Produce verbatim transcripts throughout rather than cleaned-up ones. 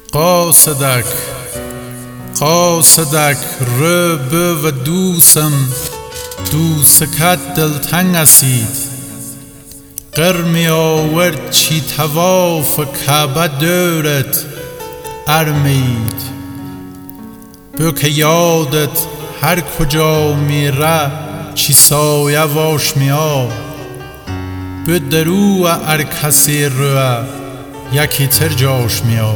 قاصدک قاصدک رب و دوسم دوسکت دلتنگ اسید قرمی آورد چی تواف کعبه دورت ارمید بو که یادت هر کجا میره چی سایه واش میاد بو درو ار کسی روه یکی تر جاش میاد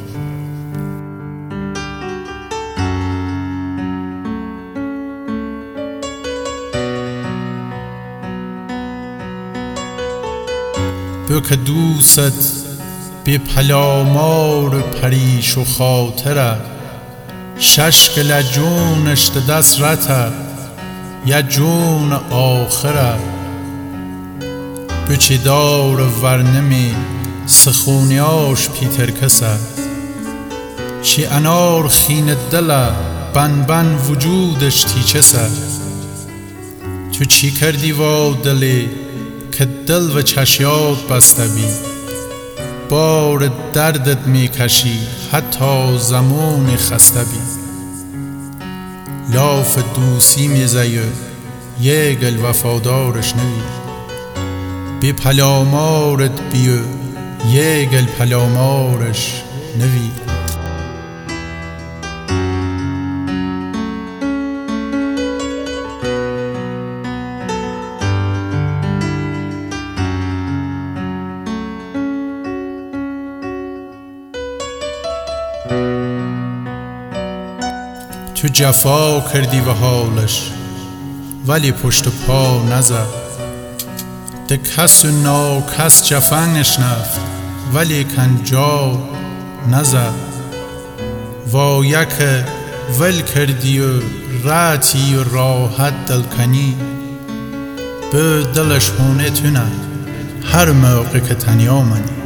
بو که دوست بی پلامار پریش و خاطره ششکل جونش دست رته یا جون آخره بو چی دار ورنمی سخونیاش پیتر کسه چی انار خین دله بن بن وجودش تیچسه تو چی کردی و دلی که دل و چشیات بسته بی بار دردت میکشی حتی زمان خسته بی لاف دوسی میزیه یه گل وفادارش نوی بی پلامارت بیه یه گل پلامارش نوی تو جفا کردی و حالش ولی پشت پا نزد ده کس و ناکس جفا نشنفت ولی کنجا نزد و یک ول کردی و راتی و راحت دلکنی به دلش هونه تونه هر موقع که تنیا منی